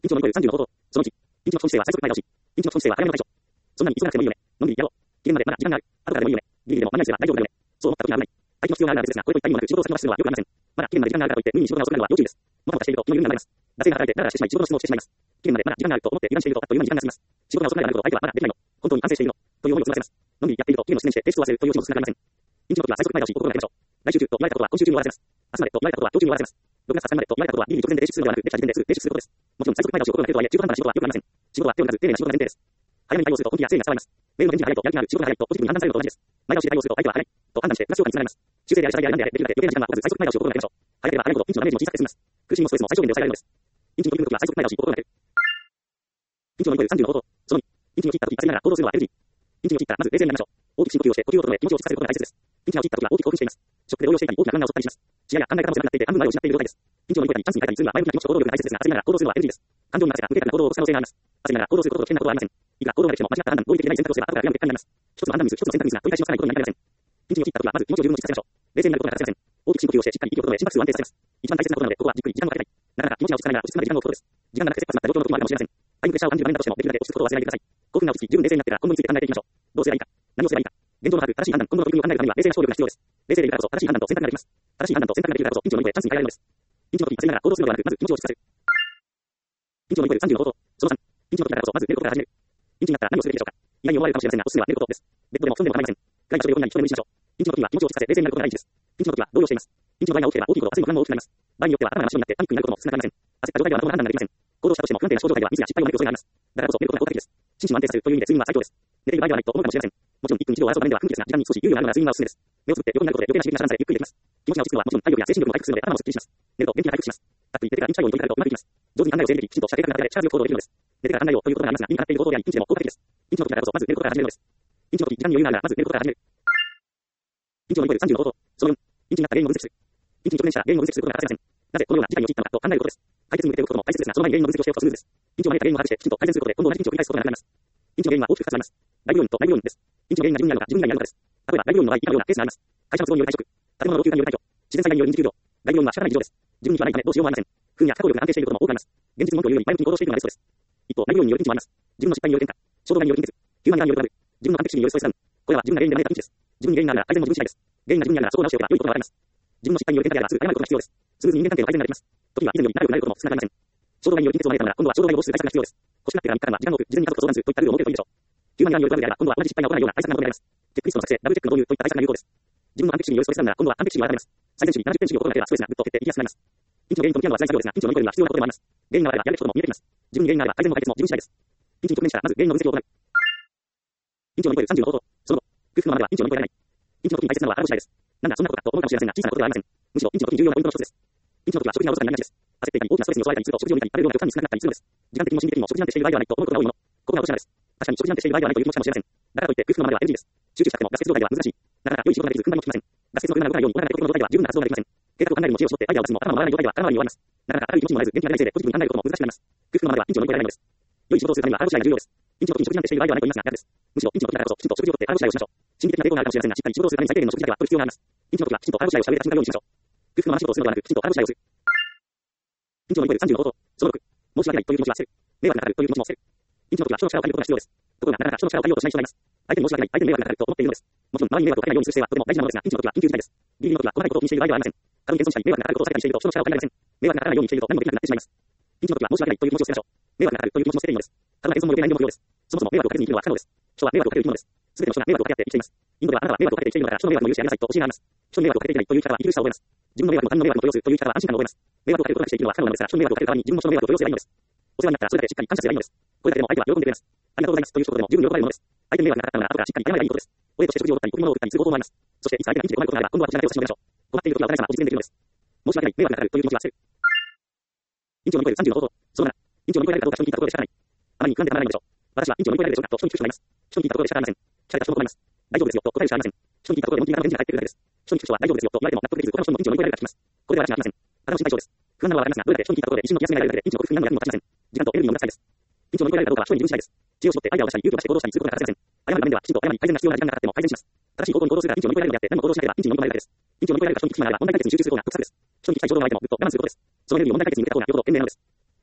院長の声30の報道。その1、院長の本姿勢は最速前倒し。院長の本姿勢は早めの対処。そんなに急がなくてもいいよね。のんびりやろう。期限までまだ時間がある。後からでもいいよね。ギリギリでも万が一すれば大丈夫だよね。そう思った時は危ない。相手の必要があるですが、これといった意味もなく仕事を先延ばしするのはよくありません。まだ期限まで時間があるからといって無理に仕事が遅くなるのは要注意です。もたもたしていると気の緩みが生まれます。惰性が働いてダラダラしてしまい仕事の質問をしてしまいます。期限までまだ時間があると思って油断しているとあっという間に時間が過ぎます。仕事が遅くなると相手はまだできないの。本当に反省しているの。という思いを募らせます。のんびりやっていると期限の自然して提出を忘れるという気持ちもつながりません。院長の時は最速前倒し心がけましょう。来週中と言われたことは今週中に終わらせます。明日までと言われたことは今日中に終わらせます。6月20日までと言われたことはギリギリ直前で提出するのではなく、できた時点ですぐ提出することです。もちろん最速前倒しを心がけるとはいえ、中途半端な仕事はよくありません。仕事は手を抜かず丁寧な仕事が前提です。早めに対応すると本気や誠意が伝わります。メールの返事が早いとやる気がある、仕事が早いとポジティブに判断されるのと同じです。前倒しで対応すると相手は早いと判断してプラス評価につながります。修正であり謝罪でありなんであれ、できるだけ余計な時間は取らず最速前倒しを心がけましょう。早ければ早いほど院長のダメージも小さく済みます。苦しみもストレスも最小限で抑えられるのです。院長の取り組む時は最速前倒しを心がける。院長の声30の報道。その2、院長の切った時焦りながら行動するのは NG。院長の切ったらまず冷静になりましょう。大きく深呼吸をして呼吸を整え気持ちを落ち着かせることが大切です。院長が切った時は大きく興奮しています。ショックで動揺していたり大きな不安が襲ったりします。視野や考え方も狭くなっていて半分までを失っている状態です。院長の声にチャンスに変えたりするのは前向きな気持ちと行動力が大切ですが、焦りながら行動するのは NG です。感情に任せた無計画な行動を起こす可能性があります。焦りながら行動することと危険なことはありません。いくら行動ができても間違った判断、合理的でない選択をすれば後から悔やむ結果になります。一つの判断ミス、一つの選択ミスが取り返しのつかないことになりかねません。院長の切った時はまず気持ちを十分に落ち着かせましょう。冷静になることが欠かせません。大きく深呼吸をしてしっかり息を整え心拍数を安定させます。一番大切なことなのでここはじっくり時間をかけたい。なかなか気持ちが落ち着かないなら落ち着かない時間を置くことです。時間がなくて切羽詰まった状況の時もあるかもしれません。相手のプレッシャーを感じる場面だとしてもできるだけ落ち着くことを忘れないでください。興奮が落ち着き十分冷静になってから今後について考えていきましょう。どうすればいいか、何をすればいいか、現状の把握、正しい判断、今後の取り組みを考えるためには冷静な勝力が必要です。冷静でいるからこそ正しい判断と選択ができます。正しい判断と選択ができるからこそ院長の声でチャンスに変えられるのです。院長の時焦りながら行動するのではなく、まず気持ちを落ち着かせる。院長の声30の報道。その3、院長の時だからこそまず寝ることから始める。院長になったら何をすべきでしょうか。意外に思われるかもしれませんが、おすすめは寝ることです。ベッドでも布団でも構いません。暗い場所で横になり人で無理しましょう。院長の時は気持ちを落ち着かせ冷静になることが第一です。院長の時は動揺しています。院長の場合が多ければ大きいことは焦りも不安も大きくなります。場合によっては頭が真っ白になってパニックになることも少なくありません。焦った状態ではまともな判断ができません。行動したとしても不安定な症状態ではミスや失敗を招く恐れがあります。だからこそ寝ることが効果的です。心身を安定させるという意味で睡眠は最強です。寝ている場合ではないと思うかもしれません。もちろん1分1秒を争う場面では不向きですが、時間に少し猶予があるなら睡眠はおすすめです。目をつぶって横になることで余計な刺激が遮断されゆっくりできます。気持ちが落ち着くのはもちろん体力や精神力も回復するので頭もすっきりします。寝ると元気が回復します。たっぷり寝てから認知作業に取り掛かるとうまくいきます。上手に考えを整理でき、きちんとした計画の中で力強く行動できるのです。寝てから考えようということがありますが、理にかなっている行動であり、ピンチでも効果的です。ピンチの時だからこそまず寝ることから始めるのです。ピンチの時時間に余裕があるならまず寝ることから始める。ピンチの声30の報道。その4、ピンチになった原因を分析する。ピンチに直面したら原因を分析することが欠かせません。なぜこのような事態に陥ったのかと考えることです。解決に向けておくことも大切ですが、その前に原因の分析をしておくとスムーズです。ピンチを招いた原因を把握してきちんと改善することで今後同じピンチを繰り返すことがなくなります。ピンチの原因は大きく2つあります。内部要因と内部要因です。ピンチの原因が自分にあるのか自分以外にあるのかです。例えば内部要因の場合以下のようなケースがあります。会社の都合による退職、建物の老朽化による退去、自然災害による臨時休業。内部要因は仕方ない事情です。自分にはないためどうしようもありません。運や過去力が安定していることも多くあります。現実の文句を言うより前向きに行動していくのがベストです。一方、内部要因によるピンチもあります。自分の失敗による転嫁、衝動買いによる金欠、ヒューマンエラーによるトラブル、自分の完璧主義によるストレスダウン。これは自分が原因で招いたピンチです。自分に原因があるなら改善も自分次第です。原因が自分にあるならそこを直しておけば良いことがわかります。自分の失敗による転嫁であればすぐ謝ることが必要です。すぐに人間関係の改善ができます。時には以前より仲良くなることも少なくありません。衝動買いによる金欠を招いたのなら今度は衝動買いを防止する対策が必要です。欲しがってから3日間は時間を置く、事前に家族と相談するといったルールを設けるといいでしょう。ヒューマンエラーによるトラブルであれば今度は同じ失敗が起こらないような対策が求められます。チェックリストの作成、ダブルチェックの導入といった対策が有効です。自分の完璧主義によるストレスダウンなら今度は完璧主義を改めます。最善主義、70点主義を心がければストレスがぐっと減っていきやすくなります。ピンチの原因と向き合うのは辛い作業ですが、ピンチを乗り越えるには必要なことでもあります。原因があればやるべきことも見えてきます。自分に原因があれば改善も解決も自分次第です。ピンチに直面したらまず原因の分析を行う。ピンチを乗り越える30の報道。その後、空腹のままではピンチを乗り越えられない。ピンチの時に大切なのは腹ごしらえです。なんだそんなことかと思うかもしれませんが、小さなことではありません。むしろピンチの時に重要なポイントの一つです。ピンチの時は食事がおろそかになりがちです。焦っていたり大きなストレスに襲われたりすると食事を抜いたりあるような極端に少なかったりするのです。時間的にも心理的にも食事なんてしている場合ではないと思うことが多いもの。ここが落とし穴です。確かに食事なんてしている場合ではないという気持ちかもしれません。だからといって空腹のままでは NG です。集中したくてもガス欠状態では難しい。なかなか良い仕事ができず訓練も効きません。ガス欠の車が動かないように行わないことの状態では十分な発動ができません。計画を考えるにも知恵を絞ってアイデアを出すにも頭の回らない状態では空回りに終わります。なかなか明るい気持ちにもなれず元気が出ないせいでポジティブに考えることも難しくなります。空腹のままではピンチを乗り越えられないのです。良い仕事をするためには腹ごしらえが重要です。ピンチの時に食事なんてしている場合ではないと言いますが逆です。むしろピンチの時だからこそきちんと食事をとって腹ごしらえをしましょう。心理的な抵抗があるかもしれませんが、しっかり仕事をするために最低限の食事だけは取る必要があります。ピンチの時はきちんと腹ごしらえをしゃべれた瞬間ようにしましょう。空腹のまま仕事をするのではなく、きちんと腹ごしらえをする。ピンチを乗り越える30の報道。その6、申し訳ないという気持ちは捨てる。迷惑がかかるという気持ちも捨てる。ピンチの時は人の力を借りることが必要です。ところがなかなか人の力を借りようとしない人がいます。相手に申し訳ない、相手に迷惑がかかると思っているのです。もちろん周りに迷惑をかけないようにする姿勢はとても大事なものですが、ピンチの時は緊急事態です。ギリギリの時は細かいことを気にしている場合ではありません。軽い謙遜したり迷惑がかかることを避けたりしていると人の力を借りられません。迷惑がかからないようにしていると何もできなくなってしまいます。ピンチの時は申し訳ないという気持ちを捨てましょう。迷惑がかかるという気持ちも捨てていいのです。ただ謙遜も余計な遠慮も不要です。そもそも迷惑をかけずに生きるのは不可能です。人は迷惑をかける生き物です。すべての人が迷惑をかけ合って生きています。インドではあなたは迷惑をかけて生きているのだから人の迷惑も許してやりなさいと教えがあります。人の迷惑をかけていないという力は生きるしさを覚えます。自分の迷惑も他人の迷惑も許すという力は安心感を覚えます。迷惑をかけることがして生きるのは不可能なのですが、人の迷惑をかける代わりに自分も人の迷惑を許せばいいのです。お世話になったらそれだけしっかり感謝すればいいのです。これだけでも相手は喜んでくれます。ありがとうございますという一言でも十分喜ばれるものです。相手に迷惑がかかったのなら後からしっかり謝ればいいことです。お礼として食事を取ったり贈り物を送ったりする方法もあります。そしていつ相手がピンチで困ることがあれば今度はこちらだけを差し伸べましょう。困っている時はお互い様を実現できるのです。申し訳ない、迷惑がかかるという気持ちは捨てる。ピンチを乗り越える30の報道。その7、ピンチを乗り越えられるかどうか人に聞いたところでしかない。あまりに不安でたまらないのでしょう。私はピンチを乗り越えられるでしょうかと人に聞く人がいます。人に聞いたところでしかありません。聞かれた人も困ります。大丈夫ですよと答えるしかありません。人に聞いたところで本気がエンジンが入っているだけです。人に聞く人は大丈夫ですよと言われても納得できず、他の人もピンチを乗り越えられるか聞きます。これでは私がありません。ただの心配性です。不安なのはわかりますが、どれだけ人に聞いたところで一瞬の気休めが得られるだけでピンチの克服になるのかにも私はしません。時間とエネルギーを無駄遣いです。ピンチを乗り越えられるかどうかは人に自分次第です。知恵を絞ってアイデアを出したり勇気を出して行動したりすることが欠かせません。謝る場面ではきちんと謝り改善が必要な時間がかかっても改善します。正しい方向に行動するがピンチを乗り越えられるのであって何も行動しなければピンチに乗り込まれるだけです。ピンチを乗り越えられるか人に聞く暇があれば問題解決に集中する方が得策です。人に聞きたい衝動が相手もぐっと我慢することです。そのエネルギーを問題解決に向けた方がよほど賢明なのです。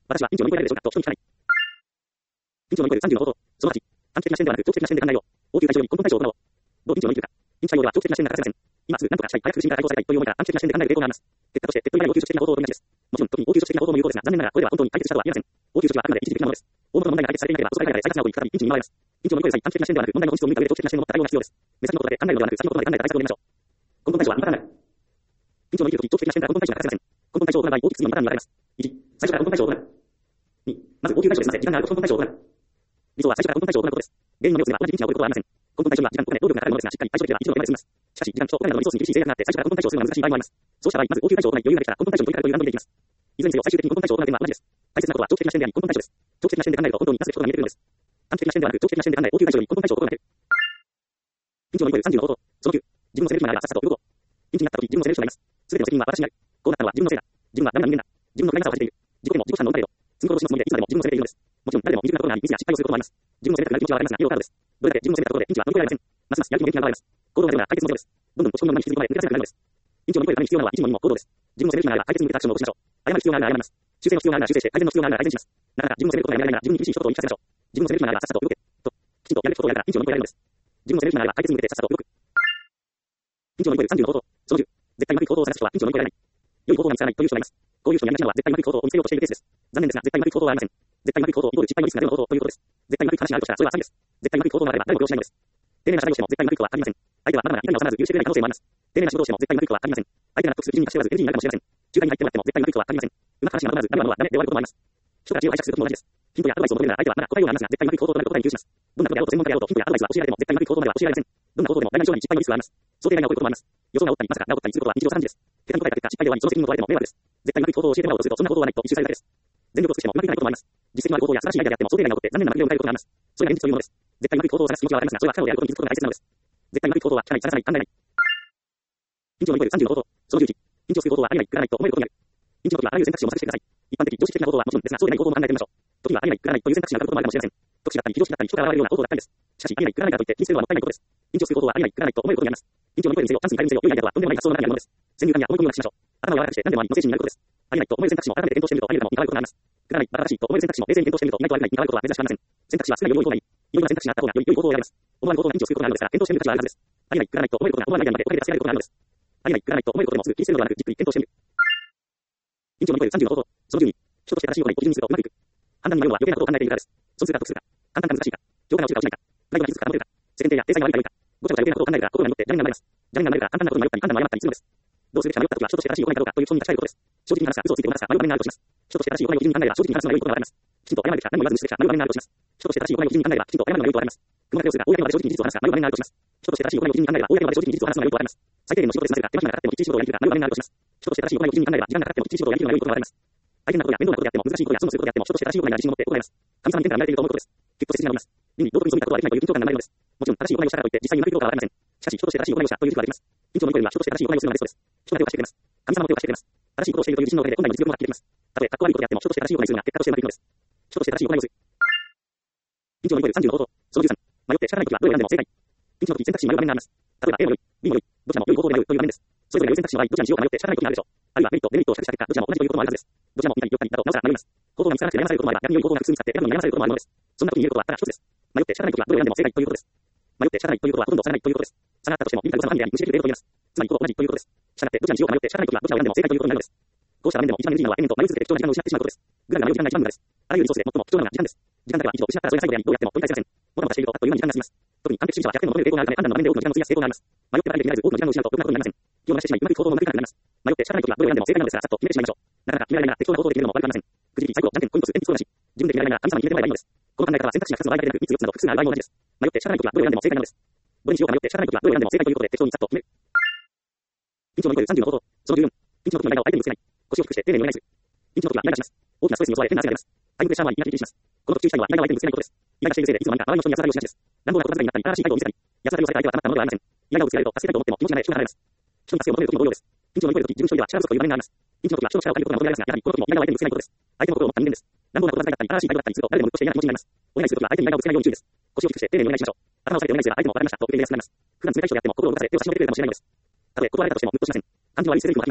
私は院長の意向であるでしょうかと人に聞かない。院長の意向で30のこと。その8、短期的な視点ではなく長期的な視点で考えよう。応急対処より根本対処を行おう。どう院長の意見か。院長は長期的な視点が欠かせません。今すぐ何とかしたい、早く不審から解放されたいという思いから短期的な視点で考える傾向があります。結果として手っ取り早い応急処置的な方法と同じです。もちろん特に応急処置的な方法も有効ですが、残念ながらこれでは本当に解決したとは言えません。応急処置はあくまで一時的なものです。大元の問題が解決されていなければ、その間で再発が起こり、再び院長に見舞われます。院長の意向でさえ短期的な視点ではなく、問題の本質を見た上で長期的な視点を持った対応が必要です。目先のことだけ考えるのではなく、先のことまで考えた対策を練りましょう。根本対処は見方がない。院長の意見とき、長期的な視点から根本対処が欠かせません。根本対処を行う場合、大きく次のパターンに分かれます。1、最初から根本対処を行う。2、まず応急対処ですので、時間があると根本対処を行う。理想は最初から根本対処を行うことです。原因の目をすれば同じ位置に起こることはありません。根本対処には時間とお金、労力がかかるものですが、しっかり対処できれば一度の現場で済みます。しかし、時間とお金などのリソースに厳しい制約があって、最初から根本対処をするのが難しい場合もあります。そうした場合、まず応急対処を行い、余裕ができたら根本対処に取り掛かるという段取りでいきます。いずれにせよ、最終的に根本対処を行う点は同じです。大切なことは長期的な視点であり、根本対処です。長期的な視点で考えると本当になぜことが見えてくるのです。短期的な視点ではなく、長期的な視点で考え、応急対処より根本対処を心がける。院長の意向で30のこと。その9、自分の責任があればさっさと動こう。院長になった時、自分の責任があります。すべての責任は私にある。こうなったのは自分のせいだ。自分はダメな人間だ。自分の不甲斐なさを恥じている。自己でも自己負担の問題で、罪殺しのつもりでいつまでも自分の責任でいるのです。もちろん誰でも未熟なことがあり、ミスや失敗をすることもあります。自分の責任がある気持ちはわかりますが、要はカードです。どれだけ自分の責任だところで、ピンチは乗り越えられません。ますますやる気も元気が現れます。行動が出るなら解決のゼロです。どんどん落ち込みのままに引きずり込まれ、抜け出せなくなるのです。院長の声がために必要なのは一時も二も行動です。自分の責任があれば解決に向けたアクションを起こしましょう。謝る必要があれば謝ります。修正の必要があれば修正して、改善の必要があれば改善します。なかなか自分の責任ことがやめられないなら、自分に厳しい一言を言い聞かせましょう。自分の責任があればさっさと動け。と、きちんとやるべきことをやるから院長の声がやるのです。自分の責任があれば解決に向けてさっさと動く。院長の意向で30のこと。その10、絶対うまくいく方法を探す人は院長の意向であらない。良い方法が見つからないという人がいます。こういう人にやりがちなのは絶対うまくいく方法を見つけようとしているケースです。残念ですが、絶対うまくいく方法はありません。絶対うまくいく方法をイコール失敗のリスクが出る方法ということです。絶対うまくいく話があるとしたらそれは詐欺です。絶対うまくいく方法があれば誰も利用しないのです。丁寧な謝罪をしても絶対うまくいくとは限りません。相手はまだまだ痛みを治まず許してくれない可能性もあります。丁寧な仕事をしても絶対うまくいくとは限りません。相手が納得する基準に達しておらず NG になるかもしれません。中間に入ってもらっても絶対うまくいくとは限りません。うまく話がまとまらずダメなのはダメで終わることもあります。人たちを愛着することも同じです。ヒントやアドバイスを求めるなら相手はまだ答えようがありますが絶対うまくいく方法となることに窮します。どんなことであろうと専門家であろうとヒントやアドバイスは教えられても絶対うまくいく方法までは教えられません。どんな方法でも大なり小なり失敗のリスクがあります。想定外が起こることもあります。予想が起ったりまさかが起ったりすることは日常茶飯事です。結果に答えた結果失敗で終わりその責任を問われても迷惑です。絶対うまくいく方法を教えてもらおうとするとそんな方法はないと一周されるだけです。全力を尽くしてもうまくいかないこともあります。実績のある方法や素晴らしいアイデアであっても想定外が起こって残念な幕を迎えることがあります。それが現実というものです。絶対うまくいく方法を探す気持ちはわかりますが、それは可能であることに気づくことが大切なのです。絶対うまくいく方法は聞かない、探さない、考えない。院長の意向で30のこと。その11、院長する方法はありない、くらないと思えることになる。院長の時はあらゆる選択肢を模索してください。一般的、常識的な方法はもちろんですが、そうでない方法も考えてみましょう。時にはありない、くらないという選択肢があることもあるかもしれません。特殊だったり、非常識だったり、人から現れるような方法だったりです。しかし、ありない、くらないからといって、気にするのはもったいないことです。院長する方法はありない、くらないと思えることになります。院長の意向にせよ、チャンスに変えるにせよ、良いアイデアとはとんでもない発想の中にあるものです。先入観や思い込みをなくしましょう。頭を柔らかくして何でもありの精神になることです。ありないと思える選択肢も改めて検討してみると、あり得るかも疑うことがあります。くらない、正しいと思える選択肢も冷静に検討してみると、意外とありない、疑うことは珍しくありません。選択肢は少ないより良い方がいい。いろいろな選択肢があった方が良い方法を選びます。思わぬ方法が院長することがあるのですが、検討してみる価値はあるはずです。ありない、くらないと思えることが思わぬアイデアにまでおかげで助けられることがあるのです。ありない、くらないと思えることでもすぐ気にするのではなく、じっくり検討してみる。院長の意向で30のこと。その12、人として正しい行いを基準にするとうまくいく。判断に迷うのは余計なことを考えているからです。損するか得するか。簡単か難しいか。情感が落ちるか落ちないか。プライドが傷つくか保てるか。世間体や体裁が悪いか良いか。ごちゃごちゃ余計なことを考えるから心が濁って邪念が生まれます。邪念が生まれるから簡単なことに迷ったり判断に迷ったりするのです。どうすべきか迷った時は人として正しい行いかどうかという質問に立ち返ることです。正直に話すか嘘をついてごまかすか迷う場面があるとします。人として正しい行いを基準に考えれば正直に話すのが良いことがあります。きちんと謝るべきか何も言わずにすべきか迷う場面があるとします。人として正しい行いを基準に考えればきちんと謝るのが良いことがあります。雲隠れをするか公まで正直に事実を話すか迷う場面があるとします。人として正しい行いを基準に考えれば公まで正直に事実を話すのが良いことがあります。最低限の仕事ですなぜか手間暇がかかってもきっちり仕事をやりきるか迷う場面があるとします。人として正しい行いを基準に考えれば時間がかかってもきっちり仕事をやりきるのが良いことがあります。大変なことや面倒なことであっても難しいことや損をすることであっても人として正しい行いが自信を持って行います。神様に天から見られていると思うことです。結構切実になります。理に道徳に背いたことはできないという緊張感が生まれるのです。もちろん正しい行いをしたからといって実際にうまくいくことはありません。しかし人として正しい行いをしたという自負はできます。院長の意向には人として正しい行いをするのがベストです。人が手を貸してくれます。神様も手を貸してくれます。正しいことをしているという自信のおかげで本来の実力も発揮できます。たとえかっこ悪いことであっても人として正しい行いをするのが結果としてうまくいくのです。人として正しい行いをする。院長の意向で30のこと。その13、迷って仕方ないときはどれを選んでも正解。院長の時選択肢に迷う場面があります。例えば A も良い、B も良い、どちらも良い方法であるという場面です。それぞれ良い選択肢の場合、どちらにしようか迷って仕方ないときがあるでしょう。あるいはメリット、デメリットを比較した結果、どちらも同じということもあるはずです。どちらも似たり良かったりだとなおさら迷います。方法が見つからなくて悩まされることもあれば、逆に良い方法が複数見つかって選ぶのに悩まされることもあるのです。そんな時に言えることはただ一つです。迷って仕方ないときはどれを選んでも正解ということです。迷って仕方ないということはほとんど差がないということです。差があったとしても、見たことの範囲であり、無視できる例と言います。つまり、ほぼ同じということです。したがって、どちらにしようか迷って仕方ないときはどちらを選んでも正解ということになるのです。こうした場面でも一番 NG なのは延々と迷い続けて貴重な時間を失ってしまうことです。グラフが迷う時間が一番無駄です。あらゆるリソースで最も貴重なのが時間です。時間だけは一度失ったらそれが最後であり、どうやっても取り返せません。もたもたしているとあっという間に時間が過ぎます。特に完璧主義者は100点を求める傾向があるため、判断の場面で多くの時間を費やす傾向があります。迷ってばかりで決められず多くの時間を失うとろくなことになりません。気を逃してしまい、うまくいく方法もうまくいかなくなります。迷って仕方ないときはどれを選んでも正解なのですが、さっと決めてしまいましょう。なかなか決められないなら適当な方法で決めるのも悪くありません。くじ引き、最後、じゃんけん、ポイント数、鉛筆、そうだし、自分で決められないなら神様に決めてもらえばいいのです。この考え方は選択肢が2つの場合だけでなく、3つ4つなど複数のある場合も同じです。迷って仕方ないときはどれを選んでも正解なのです。どれにしようか迷って仕方ないときはどれを選んでも正解ということで適当にさっと決める。院長の意向で30のこと。その14、院長の時の間を相手にぶつけない。腰を低くして丁寧にお願いする。院長の時はイライラします。大きなストレスに襲われ変な汗が出ます。タイムプレッシャーもあり、イライラします。この時注意したいのはイライラを相手にぶつけないことです。イライラしているせいでいつの間にか周りの人に安らぎをしがちです。乱暴なこと遣いになったり、新しい態度を見せたり、安らぎをされた相手はたまったものではありません。イライラをぶつけられると助けたいと思っても気持ちがない主が離れます。人に助けを求める時も同様です。院長の意向で時、自分一人では力不足という場面があります。院長の時は人の力を借りることが求められますが、やはりこの時もイライラを相手にぶつけないことです。相手の心を持った人間です。乱暴なこと遣いだったり、新しい態度だったりすると誰でも鬱として嫌な気持ちになります。お願いする時は相手にイライラをぶつけないように注意です。腰を低くして丁寧にお願いしましょう。頭を下げてお願いすれば相手も分かりましたと受け入れやすくなります。普段冷たい人であっても心を動かされ手を差し伸べてくれるかもしれないのです。たとえ断られたとしてもムッとしません。感じの悪い性癖もありません。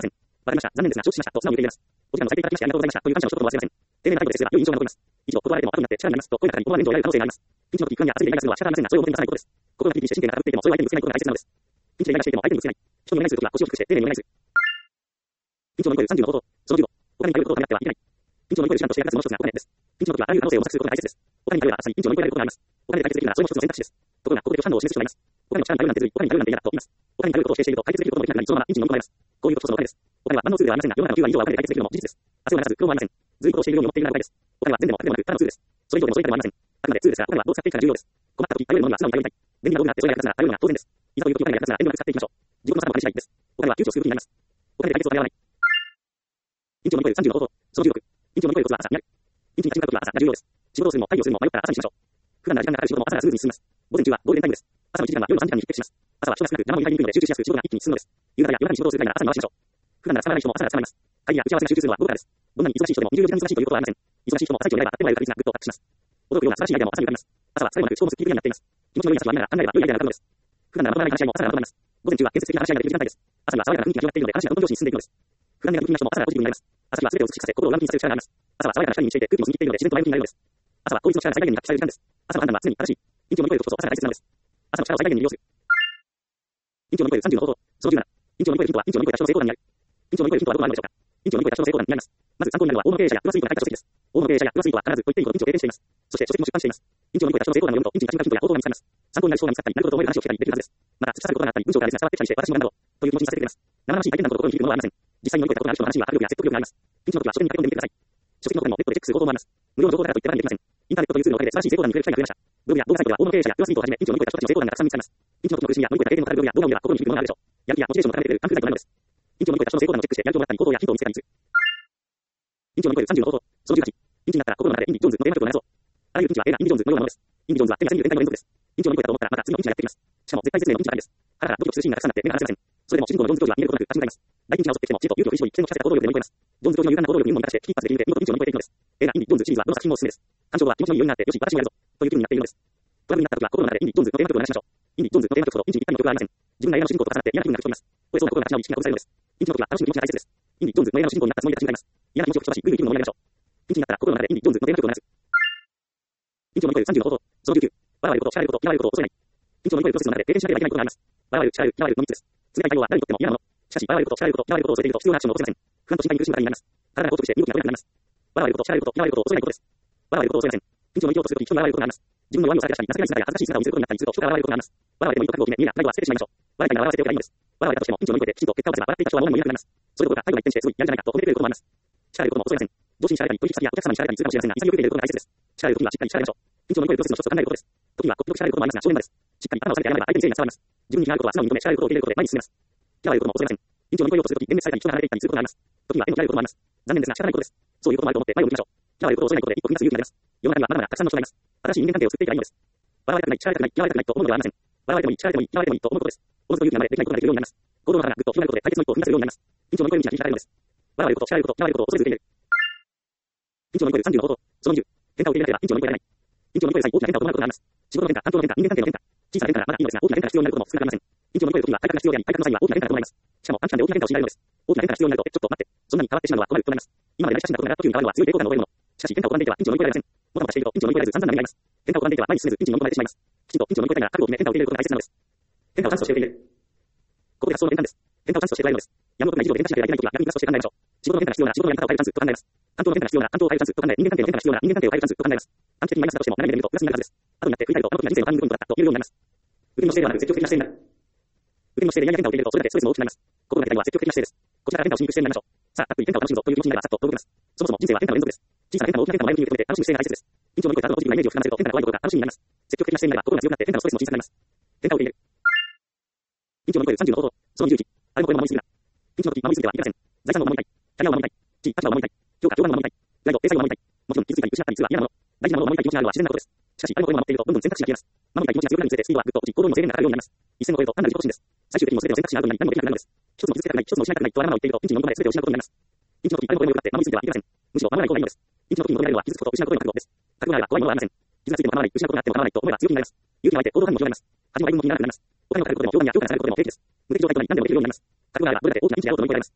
わかりました。残念ですが、承知しました。と素直に受け入れます。お時間の割いていただきましてありがとうございました。という感謝の一言も忘れません。丁寧な態度ですが、良い印象が残ります。以上、断られても後になって力になります。と声の中に思わぬ援助を得られる可能性があります。ピンチの時、不安や焦りでイライラするのは仕方ありませんが、それを表に出さないことです。心がピリピリして神経が高ぶっていても、それを相手にぶつけないことが大切なのです。ピンチでイライラしていても相手にぶつけない。人にお願いするときは腰を低くして丁寧にお願いする。ピンチを乗り越える30の方法。その15。お金に頼ることを頼ってはいけない。ピンチを乗り越える手段として役立つその一つがお金です。ピンチの時はあらゆる可能性を模索することが大切です。お金に頼るは確かにピンチを乗り越えられることがあります。お金で解決できるならそれも一つの選択肢です。ところが、ここで拒否反応を示す人がいます。お金の力に頼るなんてずるい。お金に頼るなんて嫌だと言います。お金に頼ることを否定していると解決できることもできなくなり、そのままピンチに乗り込まれます。こういうことこそのお金です。お金は万能ツールではありませんが、世の中の9割以上はお金で解決できるのも事実です。明日をならず、苦労もありません。ずるいことをしているように思っているなら誤解です。お金は善でも悪でもなく、ただのツールです。それ以上でもそれ以下でもありません。あくまでツールですが、お金はどう使っていくかが重要です。困った時、頼れるものには素直に頼りたい。便利な道具があってそれが役立つなら頼るのが当然です。いざという時お金が役立つなら遠慮なく使っていきましょう。自分の差も金次第です。お金は窮地を救う国になります。お金で解決を狙わない。ピンチを乗り越える30の方法。その16。ピンチを乗り越えるコツは朝になる。ピンチに立ち向かう時は朝が重要です。仕事をするも会議をするも迷ったら朝にしましょう。普段なら時間がかかる仕事も朝がスムーズに進みます。午前中はゴールデンタイムです。朝の1時間は夜の3時間に匹敵します。朝は人が少なく邪魔も入りにくいので集中しやすく仕事が一気に進むのです。夕方や夜中に仕事をする際なら朝に回しましょう。普段なら捕まらない人も朝が捕まります。会議や打ち合わせが集中するのは午後からです。どんなに忙しい人でも24時間忙しいということはありません。忙しい人も朝一を狙えばあってもらえる確率がぐっとアップします。驚くような素晴らしいアイデアも朝に浮かびます。朝はそれもなく超もすっきり分野になっています。気持ちの良い話はみんなが考えれば良いアイデアが浮かぶのです。普段ならまとまらない話し合いも朝がまとまります。午前中は建設的な話し合いができる時間帯です。朝には爽やかな雰囲気が広がっているので話がどんどん上司に進んでいくのです。不安や不気味な人も朝がポジティブになります。朝日は全てを美しくさせ、心を上向きにさせる力があります。朝は爽やかな光に満ちていて空気も澄み切っているので自然と前向きになるのです。朝は効率の力が最大限に発揮される時間です。朝の判断は常に正しい。ピンチを乗り越えることこそ朝が大切なのです。朝の力を最大限に利用する。ピンチを乗り越える30の方法。その17。ピンチを乗り越えるヒントはピンチを乗り越えた人の成功談にある。ピンチを乗り越えるヒントはどこにあるのでしょうか。ピンチを乗り越えた人の成功談にあります。まず参考になるのは大物経営者やプロスイートが書いた書籍です。大物経営者やプロスイートは必ずと言っていいほどピンチを経験しています。そして書籍も出版しています。ピンチを乗り越えた人の成功談を読むとピンチに立ち向かうヒントや方法が見つかります。参考になる人が見つかったり、なることを思える話を聞けたりできるはずです。また、突き刺さることがあったり、文章が伝わってきたりして、私も学んだろう。という気持ちにさせてくれます。生々しい体験談のことを心に響くものはありません。実際に乗り越えたことのある人の話には迫力や説得力があります。ピンチの時は書店に駆け込んでみてください。書籍の他にもネットでチェックする方法もあります。無料の情報だからといってバカにできません。インターネットというツールのおかげで素晴らしい成功談に触れる機会が増えました。ブログや動画サイトでは大物経営者やプロアスリートをはじめピンチを乗り越えた人たちの成功談がたくさん見つかります。ピンチの時の苦しみや乗り越えた経験の語るブログや動画を見れば心に響くものがあるでしょう。やる気やモチベーションを高めてくれる環境材となるのです。ピンチを乗り越えた人の成功談をチェックしてやる気をもらったり行動やヒントを見つけたりする。ピンチを乗り越える30の方法。その18。ピンチになったら心の中でインディ・ジョーンズのテーマ曲を流そう。あらゆるピンチは映画インディ・ジョーンズのようなものです。インディ・ジョーンズは手に汗に連載の連続です。ピンチを乗り越えたと思ったらまた次のピンチがやってきます。しかも絶対絶命のピンチばかりです。腹からドキドキするシーンがたくさんあって目が離せません。それでも主人公のジョーンズ教授は逃げることなく立ち向かいます。大ピンチが襲ってきても知恵と勇気を振り絞り危険を期させた行動力で乗り越えます。ジョーンズ教授の勇敢な行動力にも味方して危機一髪で見抜いて見事ピンチを乗り越えていくのです。映画インディ・ジョーンズシリーズはどの作品もおすすめです。感情は気持ちのいい余韻があってよし私もやるぞという気分になっているのです。トラブルになった時は心の中でインディ・ジョーンズのテーマ曲を流しましょう。インディ・ジョーンズのテーマ曲ほどピンチにぴったりの曲はありません。自分が映画の主人公と重なって嫌な気分が吹き飛びます。吠えそうな心が立ち直り意識が飛びされるのです。ピンチの時は楽しむ気持ちが大切です。インディ・ジョーンズの映画の主人公になったつもりで立ち向かいます。嫌な気持ちを吹き飛ばしぐいぐい気分を盛り上げましょう。ピンチになったら心の中でインディ・ジョーンズのテーマ曲を流す。ピンチを乗り越える30の方法。その19。笑われること、叱られること、嫌われることを恐れない。ピンチを乗り越えるプロセスの中で経験しなければいけないことがあります。笑われる、叱られる、嫌われるの3つです。次の対応は誰にとっても嫌なもの。しかし、笑われること、叱られること、嫌われることを恐れていると必要なアクションを起こせません。不安と心配に苦しむ方になります。体が硬くして身動きが取れなくなります。笑われること、叱られること、嫌われることを恐れないことです。笑われることを恐れません。ピンチを乗り越えようとするとき人に笑われることがあります。自分の弱みをさらけ出したり、情けない姿や恥ずかしい姿を見せることになったりすると人から笑われることがあります。笑われてもいい覚悟を決め、見えやプライドは捨ててしまいましょう。笑いたいなら笑わせておけばいいのです。笑われたとしてもピンチを乗り越えてきちんと結果を出せば笑っていた人は物にも言えなくなります。それどころか態度が一転してすごいやるじゃないかと褒めてくれることもあります。叱られることも恐れません。上司に叱られたり、取引先やお客様に叱られたりするかもしれませんが、潔く受け入れることが大切です。叱られるときはしっかり叱られましょう。ピンチを乗り越えるプロセスの一つと考えることです。時は時々叱られることもありますが、正念場です。しっかり頭を下げて謝れば相手に誠意が伝わります。自分に気があることは素直に認め、叱られることを受け入れることで前に進めます。嫌われることも恐れません。ピンチを乗り越えようとするとき、幻滅されたり人が離れていったりすることがあります。時は縁を切られることもあります。残念ですが仕方ないことです。そういうこともあると思って前を向きましょう。嫌われることを恐れないことで一歩踏み出す勇気が出ます。世の中にはまだまだたくさんの人がいます。新しい人間関係を作っていけばいいのです。笑われたくない、叱られたくない、嫌われたくないと思うのではありません。笑われてもいい、叱られてもいい、嫌われてもいいと思うことです。おのずと勇気が生まれできないことができるようになります。行動の幅がぐっと広がることで解決の一歩を踏み出せるようになります。ピンチを乗り越える道が切り開かれるのです。笑われること、叱られること、嫌われることを恐れず受け入れる。ピンチを乗り越える30の方法。その20。変化を受け入れなければピンチを乗り越えられない。ピンチを乗り越える際、大きな変化を伴うことがあります。仕事の変化、環境の変化、人間関係の変化。小さな変化がまだいいのですが、大きな変化が必要になることも少なくありません。ピンチを乗り越えるときには改革が必要であり、改革の際には大きな変化が伴います。しかも短期間で大きな変化を強いられるのです。大きな変化が必要になると、ちょっと待って、そんなに変わってしまうのは困るとなります。今まで慣れ親しんだことがという変わるのは強い抵抗感を覚えるもの。しかし変化を行っていてはピンチを乗り越えられません。もたもたしているとピンチを乗り越えられず散々な目に遭います。変化を行っていては前に進めずピンチに飲み込まれてしまいます。きちんとピンチを乗り越えたいなら覚悟を決め変化を受け入れることが大切なのです。変化をチャンスとして受け入れる。ここで発想の転換です。変化をチャンスとして捉えるのです。やむを得ない事業で変化しなければいけないときは逆にプラスとして考えましょう。仕事の変化が必要な仕事のやり方を変えるチャンスと考えます。担当の変化が必要な担当を変えるチャンスと考え、人間関係の変化が必要な人間関係を変えるチャンスと考えます。短期的にマイナスだとしても長い目で見るとプラスになるはずです。後になって振り返るとこの時が人生のターニングポイントだったと言えるようになります。受け身の姿勢ではなく積極的な姿勢になる。受け身の姿勢で嫌々変化を受け入れるとそれだけストレスも大きくなります。心がけたいのは積極的な姿勢です。こちらから変化をしに行く姿勢になりましょう。さあ、たっぷり変化を楽しむぞという気持ちになればさっと飛びます。そもそも人生は変化の連続です。小さな変化も大きな変化も前向きに受け止めて楽しむ姿勢が大切です。ピンチを乗り越えた後のポジティブなイメージを膨らませると変化が怖いことが楽しみになります。積極的な姿勢になれば心が強くなって変化のストレスも小さくなります。変化を受け入れる。ピンチを乗り越える30の方法。その21。あれもこれも守りすぎるな。ピンチの時守りすぎてはいけません。財産を守りたい。キャリアを守りたい。地位、価値を守りたい。評価、評判を守りたい。プライド、体裁を守りたい。もちろん傷ついたり失ったりするは嫌なもの。大事なものを守りたい気持ちがあるのは自然なことです。しかし、あれもこれも守っているとどんどん選択肢が消えます。守りたい気持ちが強くなるにつれてスピードはぐっと落ち、行動にも制限がかかるようになります。一線を越えると単なる自己心です。最終的にも全ての選択肢がアウトになり何もできなくなるのです。一つも傷つけたくない、一つも失いたくないとわがままを言っているとピンチに飲み込まれ全てを失うことになります。ピンチの時あれもこれもよくなって守りすぎてはいけません。むしろ守らない方がいいのです。ピンチの時に求められるのは傷つくこと、失うことへの覚悟です。覚悟があれば怖いものはありません。傷がついても構わない、失うことがあっても構わないと思えば強気になります。勇気が湧いて行動範囲も広がります。恥も愛も気にならなくなります。お金をかけることでも評判や評価されることでも平気です。無敵状態ことに何でもできるようになります。覚悟があればどれだけ大きなピンチであろうと乗り越えられます。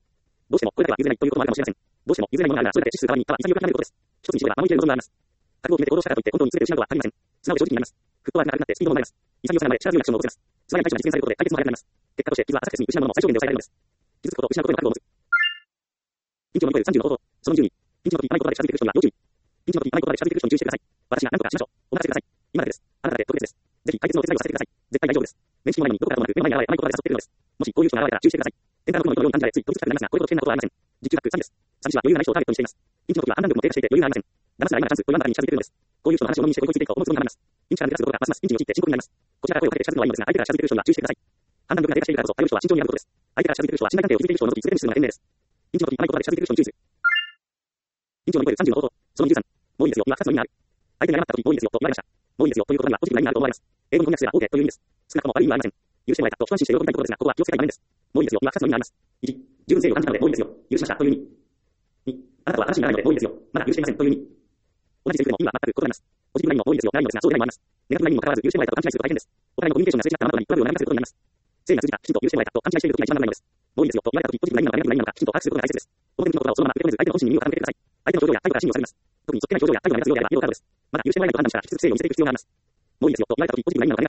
どうしてもこれだけは譲れないということもあるかもしれません。どうしても譲れないものがあるが、それだけ指数側に潔くなることです。一つにしろば守りきれる望みがあります。覚悟を決めて行動したからといって本当に全て失うことは限りません。素直で正直になります。フットワークが軽くなってスピードも上がります。潔さが生まれ、力強いアクションを起こせます。素早い対処が実現されることで解決も早くなります。結果として傷はアサクセスに失うものを最小限で抑えられるのです。傷つくことを失うことへの覚悟を持つ。ピンチを乗り越える30の方法。その12。ピンチの時甘い言葉で近づいてくる人には要注意。ピンチの時甘い言葉で近づいてくる人に注意してください。私が何とかしましょう。お任せください。今だけです。あなただけ特別です。ぜひ解決の手伝いをさせてください。絶対大丈夫です。面識もないのにどこからともなく目の前に現れ甘い言葉で誘っているのです。もしこういう人が現れたら注意してください。天下の雲のように感じられつい飛びつきたくなりますが、これほど危険なことはありません。時給額3です。3時は余裕がない人をターゲットにしています。ピンチの時は判断力も低下していて余裕がありません。騙すなら今がチャンスというあなたに近づいているのです。こういう人の話を飲みにして追いついていくと思うつもりになります。ピンチから抜け出すことがますますピンチに陥って深刻になります。こちらから声をかけて近づくのはいいのですが、相手から近づいている人には注意してください。判断力が低下しているからこそ、頼る人は慎重になることです。相手から近づいている人は信頼関係を築いている人を除き全てにするのが賢明です。ピンチの時甘い言葉で近づいている人に注意する。ピンチを乗り越える30の方法。その13。もういいですよ。今2つの意味がある。相手に謝った時、もういいですよと言われました。もういいですよという言葉にはポジティブな意味があると思われます。英語に翻訳すれば OK という意味です。少なくとも悪い意味はありません。許してもらえたと一安心して喜びたいことですが、ここは気をつけたい場面です。もういいですよ。今2つの意味があります。1、十分誠意を感じたのでもういいですよ。許しましたという意味。2、あなたは正しいならないのでもういいですよ。まだ許していませんという意味。同じセリフでも意味は全く異なります。ポジティブな意味ももういいですよ。ないのですが、そうでないもあります。ネガティブな意味も変わらず許してもらえたと勘違いすると大変です。お互いのコミュニケーションが通じなくてあなたにトラブルを何かすることになります。誠意が通じた、きちんと許してもらえたと勘違いしている時が一番危ないのです。もういいですよと言われた時、ポジティブな意味なのかネガティブな意味なのかきちんと把握することが大切です。表向きの言葉をそのまま受け止めず、相手の本心に耳を傾けてください。相手の表情や態度が信用されます。特にそっけない表情や態度が目立つようであれば要カードです。まだ許してもらえないと判断したら引き続き誠意を見せていく必要があります。もういいですよと言われた時、ポジティブな意味なのかネガティブな意味なのかきちんと把握する。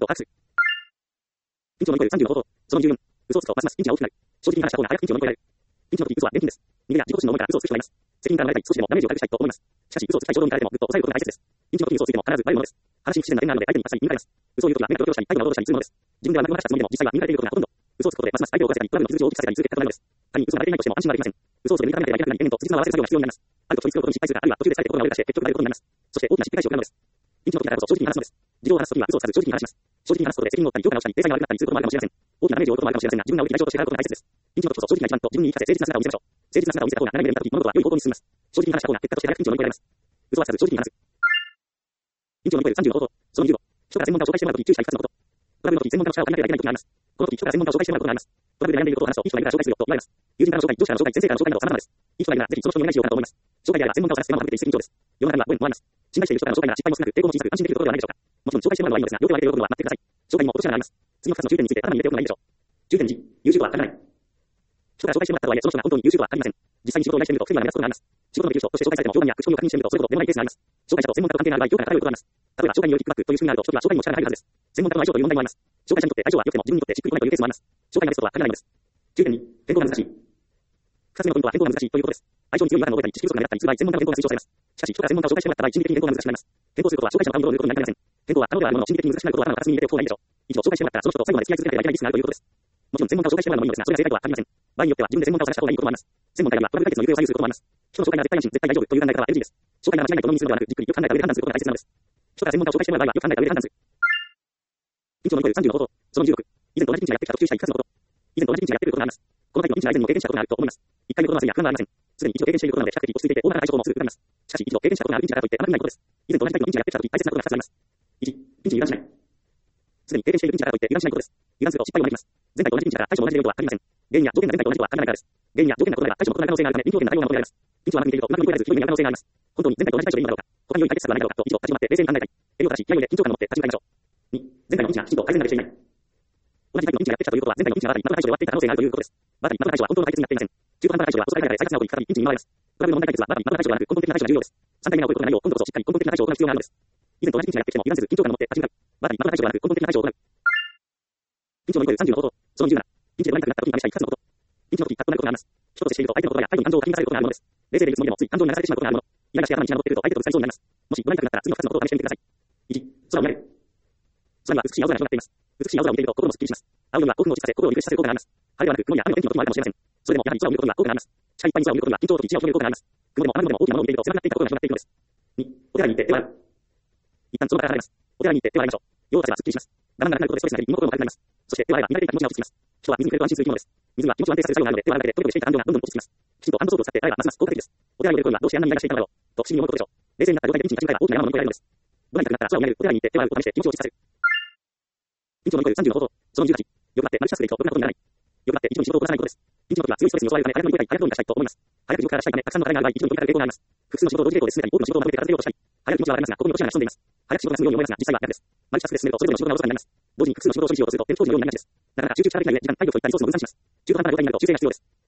ピンチを乗り越える30の方法。その14。嘘をつくとますますピンチが大きくなる。正直に話した方が早くピンチを乗り越えられる。ピンチの時嘘は錬金です。逃げや自己中の思いから嘘をつく人がいます。責任から逃れたり少しでもダメージを軽くしたいと思います。しかし嘘をつきたい衝動に駆られてもぐっと抑えることが大切です。ピンチの時に嘘をついても必ずバレるものです。話に不自然な点があるので相手にあっさり見抜かれます。嘘を言う時は目が強調したり態度が暴露したりするものです。自分では何も話したつもりでも実際は見抜かれていることがほとんど。嘘をつくことでますます相手を動かせたりトラブルの傷口を大きくさせたりする結果となるのです。仮に嘘がバレていないとしても安心はできません。嘘をつくと見抜かれないといけない面と辻褄を合わせる作業が必要になります。ある時人に作ることに失敗するか、あるいは途中でされて心が折れ出して結局バレることになります。そして大きな失敗返しを食らうのです。ピンチの時だからこそ正直に話すのです。事情を話す時は嘘をつかず正直に話します。正直に話すことで責任を負ったり評価をしたり体裁が悪くなったりすることもあるかもしれません。大きなダメージを負うこともあるかもしれませんが、自分が大きな代償として払うことが大切です。ピンチの時こそ正直な一番と自分に言い聞かせ誠実な姿を見せましょう。誠実な姿を見せた方が斜めで見た時物事は良い方向に進みます。正直に話した方が結果として早くピンチを乗り越えられます。嘘はつかず正直に話す。ピンチを乗り越える30の方法。その15。人から専門家を紹介してもらう時注意したい2つのこと。トラブルの時専門家の力を借りなければいけない時があります。この時人から専門家を紹介してもらうことがあります。トラブルで悩んでいることを話すといい人がいるから紹介するよと言われます。友人からの紹介、上司からの紹介、先生からの紹介など様々です。いい人がいるならぜひその人にお願いしようかと思います。紹介であれば専門家を探す手間をかけて一石二鳥です。世の中にはご縁もあります。信頼している人からの紹介なら失敗も少なく抵抗も小さく安心できることではないでしょうか。もちろん紹介してもらうのはいいのですが、両手を挙げて喜ぶのは待ってください。紹介にも落とし穴があります。次の2つの注意点について頭に入れておくのがいいでしょう。注意点1、優秀とは限らない。人から紹介してもらったとはいえ、その人が本当に優秀とは限りません。実際に仕事を依頼してみると不利な目立つことがあります。仕事のできる人として紹介されても評価にや口コミを確認してみるとそれほどでもないケースがあります。紹介者と専門家と関係がある場合、評価が偏ることがあります。例えば紹介によりキックバックという仕組みがあると人は紹介にも力が入るはずです。専門家との相性という問題もあります。紹介者にとって相性は良くても自分にとってしっくりこないというケースもあります。紹介がベストとは限らないのです。注意点2、変更が難しい。2つ目のポイントは変更が難しいということです。相性に強い違和感を覚えたり、知識不足が目立ったりする場合、専門家の変更が推奨されます。しかし、人から専門家を紹介してもらった場合、心理的に変更が難しくなります。変更することは紹介者の顔色を見ることになりかねません。変更は可能ではあるものの、心理的に難しくなることは頭の片隅に入れておく方がいいでしょう。以上、紹介してもらったらその人と最後まで付き合い続けなければいけないリスクがあるということです。もちろん専門家を紹介してもらうのもいいのですが、それが正解とは限りません。場合によっては自分で専門家を探した方がいいこともあります。専門家にはトラブル解決の行方を左右することもあります。人の紹介が絶対安心、絶対大丈夫という考え方は NG です。紹介が間違いないとのみにするのではなく、じっくりよく考えた上で判断することが大切なのです。人から専門家を紹介してもらう場合はよく考えた上で判断する。ピンチを乗り越える30の方法。その16。以前と同じピンチがやってきたと注意したい2つのこと。以前と同じピンチがやってくることがあります。このタイプのピンチは以前にも経験したことがあると思います。1回目のことのはずには不安はありません。すでに一度経験していることなので比較的落ち着いていて、大まかな対処法もすぐ浮かびます。しかし一度経験したことがあるピンチだからといって甘くないことです。以前と同じタイプのピンチがやってきたとき大切なことが2つあります。1、ピンチに油断しない。すでに経験しているピンチだからといって油断しないことです。油断すると失敗もできます。前回と同じピンチだから対処も同じで良いとは限りません。原因や条件が前回と同じとは限らないからです。原因や条件が異なれば対処も異なる可能性があるため、臨機応変な対応が求められます。ピンチはうまくいっているとうまくいかずひどい目に遭う可能性があります。本当に前回と同じ対処でいいのだろうか、他に良い解決策はないだろうかと一度立ち止まって冷静に考えたり、襟を正し気合を入れ緊張感を持って立ち向かいましょう。2、前回のピンチがきちんと改善ができていない。同じタイプのピンチがやってきたということは前回のピンチがまさに今の対処で終わっていた可能性があるということです。まさに今の対処は本当の解決になっていません。中途半端な対処は遅くから再発直後に再びピンチに見舞われます。トラブルの問題解決はまさに今の対処ではなく根本的な対処が重要です。3回目が起こることがないよう今度こそしっかり根本的な対処を行う必要があるのです。以前と同じピンチがやってきても油断せず緊張感を持って立ち向かう。まさに今の対処ではなく根本的な対処を行う。ピンチを乗り越える30の方法。その17。ピンチで何かになった時に試したい2つのこと。ピンチの時パッとなることがあります。人としてしていると相手の言葉や態度に感情を過敏させることがあるものです。冷静でいるつもりでもつい感情に流されてしまうことがあるもの。イライラして頭に血が上っていると相手とぶつかりそうになります。もしご覧になったら次の2つのことを試してみてください。1、空を見上げる。空には美しい青空が広がっています。美しい青空を見ていると心もすっきりします。青色は興奮を落ちさせ心をリフレッシュさせる効果があります。晴れではなく曇りや雨の天気の時もあるかもしれません。それでもやはり空を見ることには効果があります。視界いっぱいに空を見ることには緊張と一致を広げる効果があります。曇りも雨でも大きなものを見ていると狭くなっていた心が広がっていくのです。2、お手洗いに行って手を洗う。一旦その場から離れます。お手洗いに行って手を洗いましょう。用を足せばすっきりします。我慢がなくなることでストレスが減り身も心も軽くなります。そして手を洗えば乱れていた気持ちが落ち着きます。人は水に触れると安心する生き物です。水は気持ちを安定させる作用があるので手を洗うだけでトリコリしていた感情がどんどん落ち着きます。きちんとハンドソープを使って洗えばますます効果的です。お手洗いに入れる頃にはどうしてあんなにイライラしていたのだろうと不思議に思うことでしょう。冷静になった状態でピンチに立ち向かえば大きな山を乗り越えられるのです。ご覧になったら空を見上げる、お手洗いに行って手を洗うことを試して気持ちを落ち着かせる。ピンチを乗り越える30の方法。その18。よくなってマルチタスクでいくとろくなことにならない。よくなって一度に仕事をこなさないことです。ピンチの時は強いストレスに襲われるため早く乗り越えたい、早くどうにかしたいと思います。早く地獄からしたいためたくさんの課題がある場合、一度に飛び立てる傾向があります。複数の仕事を同時並行で進めたり、多くの仕事をまとめて片付けようとしたり、早く気持ちは上がりますが、ここに落ちが潜んでいます。早く仕事が進むように思いますが、実際は逆です。マルチタスクで進めるとそれぞれの仕事がおろそかになります。同時に複数の仕事を処理しようとすると、転倒時のようになりがちです。なかなか集中力がない上に時間、体力といったリソースも分散します。中途半端な状態になると修正が必要です。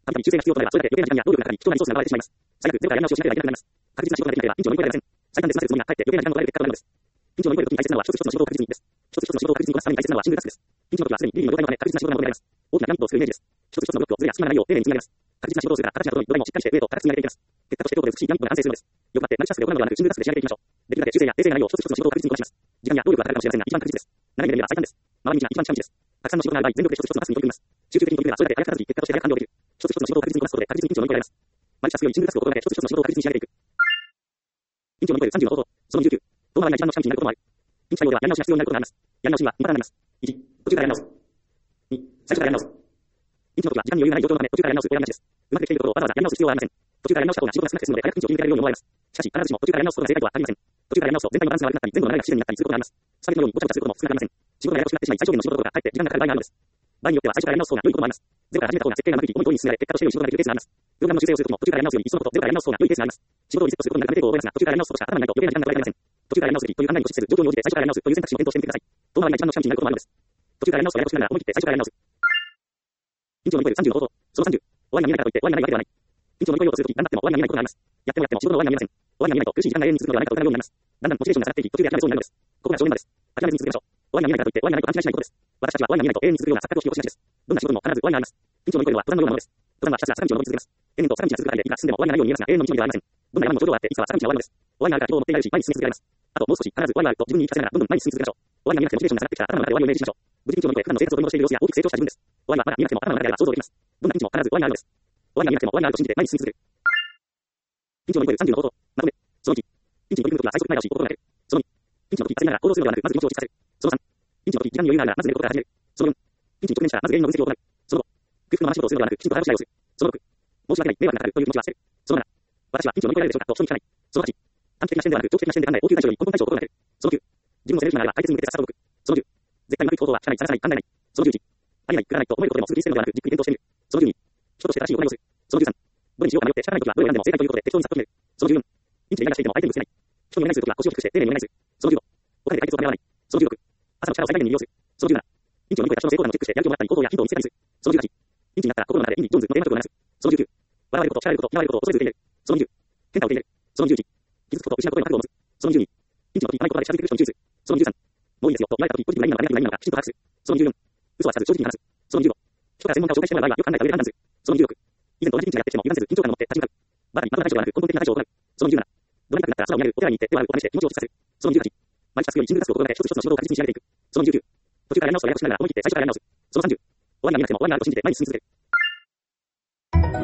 たびたび修正が必要となれば、それだけ余計な時間や労力がかかり、貴重なリソースが奪われてしまいます。最悪、ゼロからやり直しをしなければいけなくなります。確実な仕事ができなければ、院長を乗り越えられません。最短で済ませるつもりが、かえって余計な時間を取られる結果となるのです。院長を乗り越えることに大切なのは、一つ一つの仕事を確実にです。一つ一つの仕事を確実にこなすために大切なのはシングルタスクです。院長の時はすでにリビングの状態のため確実な仕事が求められます。大きなピラミッドを作るイメージです。一つ一つのブロックをずれや隙間がないよう丁寧に積み上げます。確実な仕事をするから、形なことに土台もしっかりして上と高く積み上げていきます。結果として強度で美しいピラミッドが完成するのです。欲張ってマルチタスクで行うのではなく、シングルタスクで仕上げていきましょう。できるだけ修正や訂正がないよう一つ一つの仕事を確実にこなします。時間や労力はかかるかもしれませんが、一番確実です。長い目で見れば最短です。回り道が一番近道です。たくさんの仕事がある場合、全力で一つ一つのタスクに取り組みます。集中的に取り組めば、それだけ早く立つ結果として早く完了できる。一つ一つの仕事を確実にこなすことで確実に院長を乗り越えられます。マルチタスクよりシングルタスクを心がけ、一つ一つの仕事を確実に仕上げていく。院長を乗り越える30の方法。その19。遠回りが一番の近道になることもある。院長対応ではやり直しが必要になることがあります。やり直しには2パターンあります。1、途中からやり直す。2、最初からやり直す。院長の時は時間に余裕がない状況のため、途中からやり直すをやりがちです。うまくできているところをわざわざやり直す必要はありません。途中からやり直した方が仕事が少なくて済むので、早く院長を切り抜けられるように思われます。しかし、必ずしも途中からやり直すことが正解とは限りません。途中からやり直すと全体のバランスが悪くなったり、全部の流れが不自然になったりすることがあります。スパゲッティのようにごちゃごちゃすることも少なくありません。仕事がややこしくなってしまい、最小限の仕事どころか、かえって時間がかかる場合があるのです。場合によっては最初からやり直す方が良いこともあります。ゼロから始めた方が設計が長く、思い通りに進められ、結果として良い仕事ができるケースがあります。プログラムの修正をするときも、途中からやり直すより、いっそのこと、ゼロからやり直す方が良いケースがあります。仕事をリセットすることになるため抵抗を覚えますが、途中からやり直すことしか頭にないと余計な時間が取られません。途中からやり直すべきという考えに固執せず、状況に応じて最初からやり直すという選択肢も検討してみてください。遠回りが一番の近道になることもあるのです。途中からやり直すとややこしくなるが、思い切って最初からやり直す。院長を乗り越える30の方法。その30。終わりが見えないからといって終わりがないわけではない。院長を乗り越えようとするとき、頑張っても終わりが見えないことがあります。やってもやっても仕事の終わりが見えません。終わりが見えないと苦しい時間が永遠に続くのではないかと疑うようになります。だんだんモチベーションが下がっていき、途中で諦めそうになるのです。ここが正念場です。諦めずに続けましょう。終わりが見えないからといって終わりがないと勘違いしないことです。私たちは終わりが見えないと永遠に続くような錯覚を引き起こしがちです。どんな仕事も必ず終わりがあります。院長を乗り越えるのは登山のようなものです。登山はひたすら坂道を登り続けます。延々と坂道が続くだけでいくら進んでも終わりがないように見えますが、永遠の道のりではありません。どんな山も頂上があって、いつかは坂道が終わるのです。終わりがあるから希望を持っていられるし、前に進み続けられます。あともう少し、必ず終わりがあると自分に言い聞かせながら、どんどん前に進み続けましょう。終わりが見えなくてモチベーションが下がってきたら、頭の中で終わりをイメージしましょう。無事院長を乗り越え、普段の生活を取り戻している様子や大きく成長した自分です。終わりがまだ見えなくても頭の中であれば想像できます。どんなピンチも必ず終わりがあるのです。終わりが見えなくても終わりがあると信じて前に進み続ける。ピンチを乗り越える30の方法。まとめ。その1。ピンチに取り組むときは最速前倒しを心がける。その2。ピンチのとき焦りながら行動するのではなく、まず気持ちを落ち着かせる。その3。ピンチのとき時間に余裕があるならまず寝ることから始める。その4。ピンチに直面したらまず原因の分析を行う。その5。空腹の回し事をするのではなく、きちんと早押し対応する。その6。申し訳ない、迷惑がかかるという気持ちは捨てる。その7。私はピンチを乗り越えられるでしょうかと人に聞かない。その8。短期的な視点ではなく、長期的な視点で考え、応急対処より根本対処を心がける。その9。自分の責めるならば解決に向けてさっさと動く。その10。絶対うまくいく方法は聞かない、探さない、考えない。その11。ありえない、くだらないと思えることでもすぐに捨てるのではなく、じっくり検討してみる。その12。人として正しい行いをする。その13。どれにしようか迷って仕方ないときはどれを選んでも正解ということで適当にさっと決める。その14。ピンチでイライラしていても相手にぶつけない。人にお願いするときは腰を低くして丁寧にお願いする。その15。お金で解決をためらわない。その16。朝の力を最大限に利用する。その17。ピンチを乗り越えた人の成功感をチェックしてやる気をもらったり行動やヒントを見つけたりする。その18。ピンチになったら心の中でインディ・ジョーンズのテーマ曲を流す。その19。笑われること、叱られること、嫌われることを恐れず受け入れる。その20。変化を受け入れる。その21。傷つくこと、失うことへの覚悟を持つ。その22。ピンチの時甘い言葉で近づいてくる人に注意する。その23。もういいですよと言われた時ポジティブな意味なのかネガティブな意味なのかきちんと把握する。その24。嘘はつかず正直に話す。その25。人から専門家を紹介してもらう場合はよく考えた上で判断する。その26。以前と同じピンチがやってきても油断せず緊張感を持って立ち向かう。バカにまとめ対処ではなく根本的な対処を行う。その27。どれなくなったら空を見上げるお寺に行って手を洗うを試して気持ちを落ち着かせる。その28。マルチタスクよりシングルタスクを心がけ一つ一つの仕事を確実に仕上げていく。その29。途中からやり直すとややこしながら思い切って最初からやり直す。その30。終わりが見えなくても終わりがあると信じて前に進み続ける。